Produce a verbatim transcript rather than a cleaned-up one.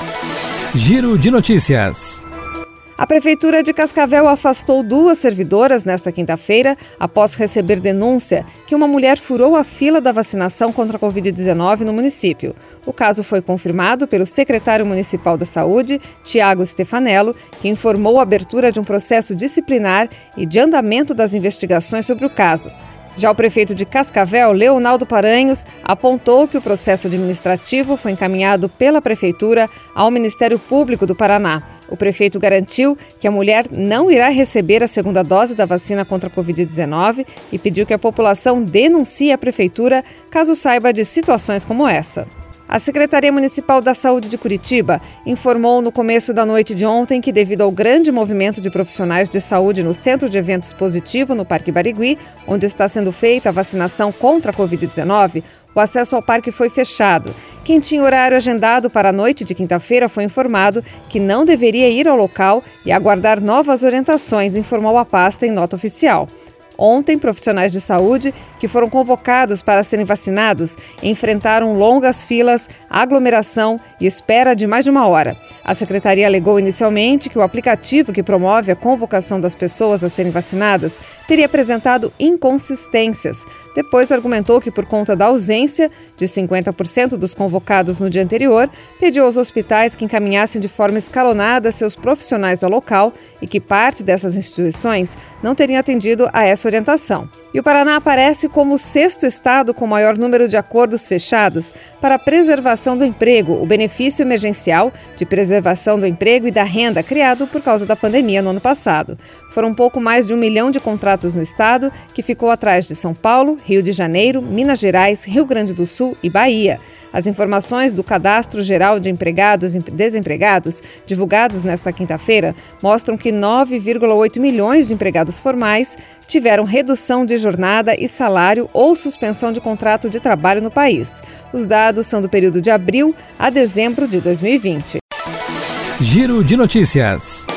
Giro de notícias. A Prefeitura de Cascavel afastou duas servidoras nesta quinta-feira após receber denúncia que uma mulher furou a fila da vacinação contra a covid dezenove no município. O caso foi confirmado pelo secretário municipal da Saúde, Tiago Stefanello, que informou a abertura de um processo disciplinar e de andamento das investigações sobre o caso. Já o prefeito de Cascavel, Leonaldo Paranhos, apontou que o processo administrativo foi encaminhado pela Prefeitura ao Ministério Público do Paraná. O prefeito garantiu que a mulher não irá receber a segunda dose da vacina contra a covid dezenove e pediu que a população denuncie a Prefeitura caso saiba de situações como essa. A Secretaria Municipal da Saúde de Curitiba informou no começo da noite de ontem que, devido ao grande movimento de profissionais de saúde no Centro de Eventos Positivo, no Parque Barigui, onde está sendo feita a vacinação contra a covid dezenove, o acesso ao parque foi fechado. Quem tinha horário agendado para a noite de quinta-feira foi informado que não deveria ir ao local e aguardar novas orientações, informou a pasta em nota oficial. Ontem, profissionais de saúde que foram convocados para serem vacinados enfrentaram longas filas, aglomeração e espera de mais de uma hora. A secretaria alegou inicialmente que o aplicativo que promove a convocação das pessoas a serem vacinadas teria apresentado inconsistências. Depois argumentou que, por conta da ausência de cinquenta por cento dos convocados no dia anterior, pediu aos hospitais que encaminhassem de forma escalonada seus profissionais ao local e que parte dessas instituições não teriam atendido a essa orientação. E o Paraná aparece como o sexto estado com maior número de acordos fechados para a preservação do emprego, o benefício emergencial de preservação do emprego e da renda criado por causa da pandemia no ano passado. Foram um pouco mais de um milhão de contratos no estado, que ficou atrás de São Paulo, Rio de Janeiro, Minas Gerais, Rio Grande do Sul e Bahia. As informações do Cadastro Geral de Empregados e Desempregados, divulgados nesta quinta-feira, mostram que nove vírgula oito milhões de empregados formais tiveram redução de jornada e salário ou suspensão de contrato de trabalho no país. Os dados são do período de abril a dezembro de dois mil e vinte. Giro de notícias.